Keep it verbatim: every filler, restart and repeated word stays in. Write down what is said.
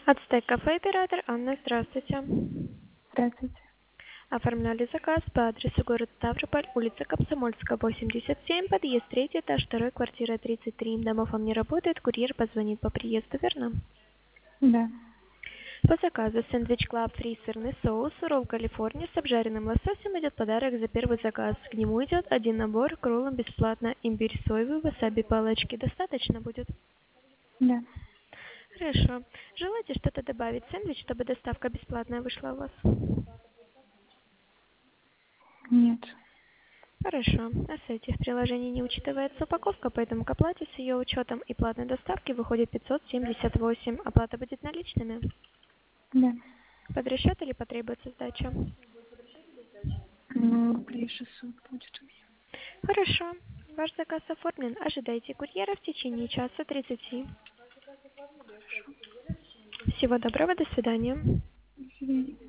Ацтек кафе оператор Анна, здравствуйте. Здравствуйте. Оформляли заказ по адресу город Ставрополь, улица Комсомольская, восемьдесят семь, подъезд третий этаж, второй, квартира тридцать три. Домофон не работает, курьер позвонит по приезду, верно? Да. По заказу сэндвич Клаб Фри сырный соус, ролл Калифорния с обжаренным лососем идет подарок за первый заказ. К нему идет один набор к роллам бесплатно. Имбирь соевый, васаби палочки достаточно будет? Да. Хорошо. Желаете что-то добавить в сэндвич, чтобы доставка бесплатная вышла у вас? Нет. Хорошо. На сайте в приложении не учитывается упаковка, поэтому к оплате с ее учетом и платной доставки выходит пятьсот семьдесят восемь. Оплата будет наличными. Да. Под расчет или потребуется сдача? Ну, рублей шестьсот будет у меня. Хорошо. Ваш заказ оформлен. Ожидайте курьера в течение часа тридцати. Хорошо. Всего доброго. До свидания. До свидания.